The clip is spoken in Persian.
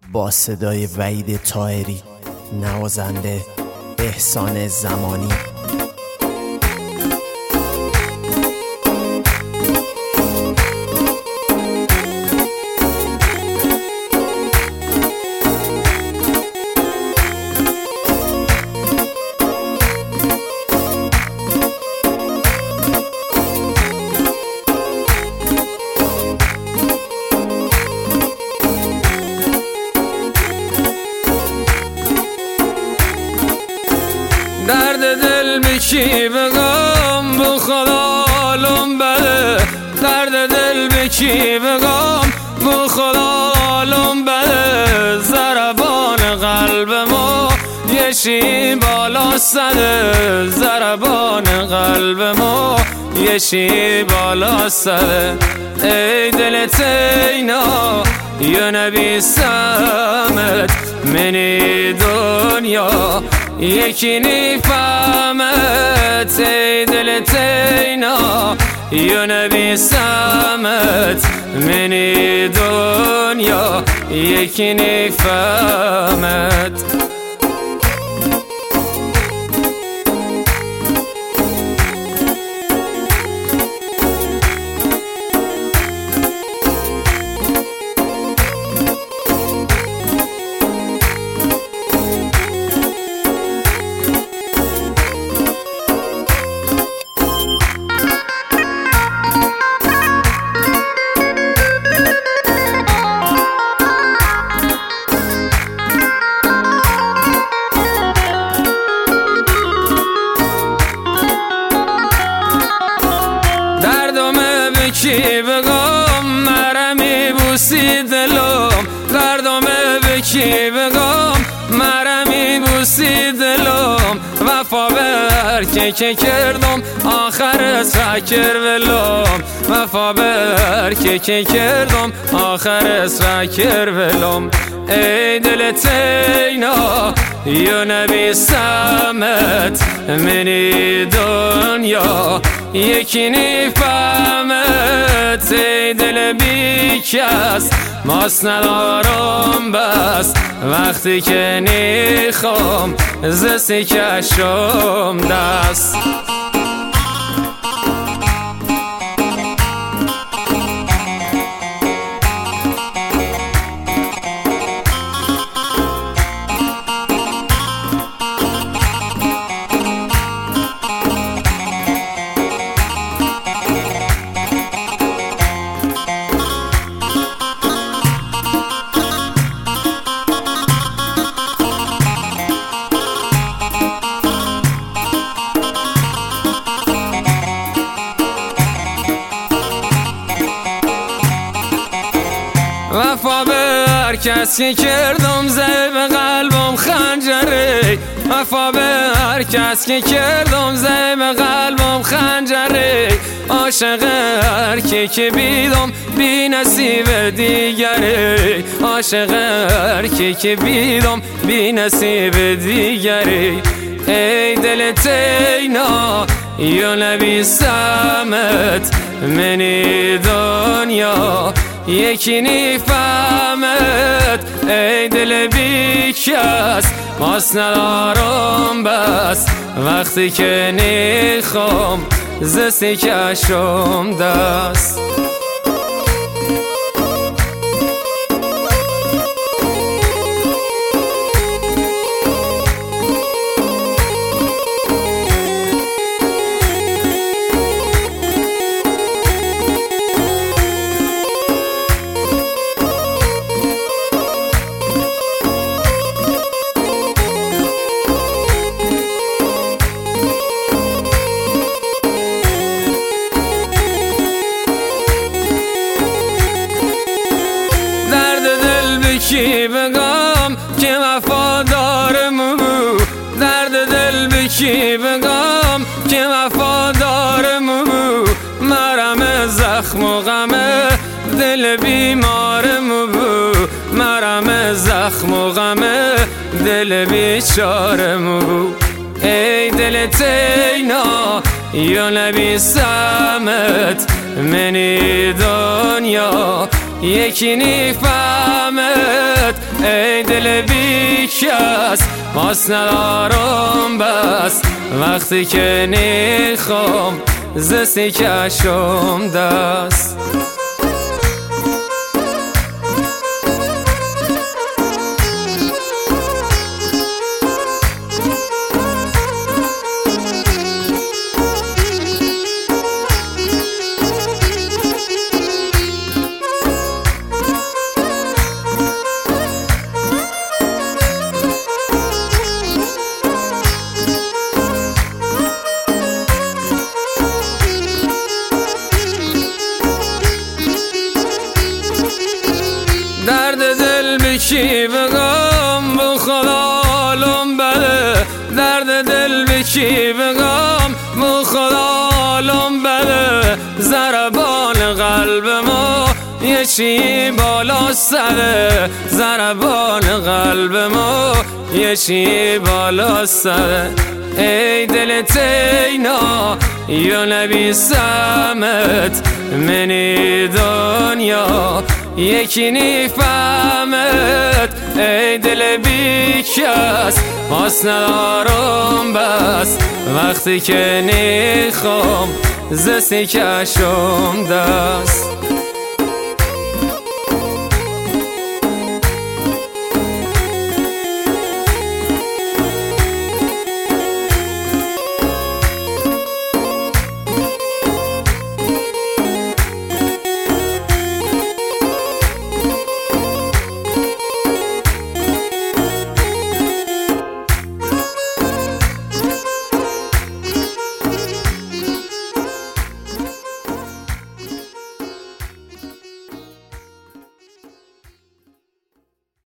با صدای وحید طاهری، نوازنده احسان زمانی. درد دل بکی بگم بو خدا حالم بده، درد دل بکی بگم بو خدا حالم بده. ضربان قلب ما یه شی بالا سده، ضربان قلب ما یه شی بالا سده. ای دل تینا یا نبی سمت منی دنیا یکی نیفهمت. ای دل تینا یا نبی سمت منی دنیا یکی نیفهمت. بکی بگم مرا میبوسی دلم، دردم بکی بگم مرا میبوسی دلم. وفا به هر که کردم آخر سکر ولم، وفا به هر که کردم آخر سکر ولم. ای دل تینا یا نبی سمت منی دنیا یکی نیفهمت. ای دل بی کس ماس ندارم بس، وقتی که نیخوام زسی کشم دست. وفا به هر کسی کردم زد به قلبم خنجره، وفا به هر کسی کردم زد به قلبم خنجره. عاشق هر که بیدم بی نصیب دیگره، عاشق هر که بیدم بی نصیب دیگره. ای دل تینا یا نبی سمت منی دنیا یکی نیفهمت. ای دل بی کس ماس ندارم بس، وقتی که نیخوام زسی کشم دست. بکی بگم که وفادارم بو، درد دل بکی بگم که وفادارم بو. مرم زخم و غم دل بیمارم بو، مرم زخم و غم دل بیچارم بو. ای دل تینا یا نبی سمت منی دنیا یکی نیفهمت. ای دل بی کس ماس ندارم بس وقتی که نیخوام زسی کشم دست درد دل بکی بگم بو خدا حالم بده درد دل بکی بگم بو خدا حالم بده ضربان قلب ما یه چی بالا سره ضربان قلب ما یه چی بالا سره ای دل تینا یا نبی سمت منی دنیا یکی نیفهمت ای دل بی کس ماس ندارم بس وقتی که نیخوام زسی کشم دست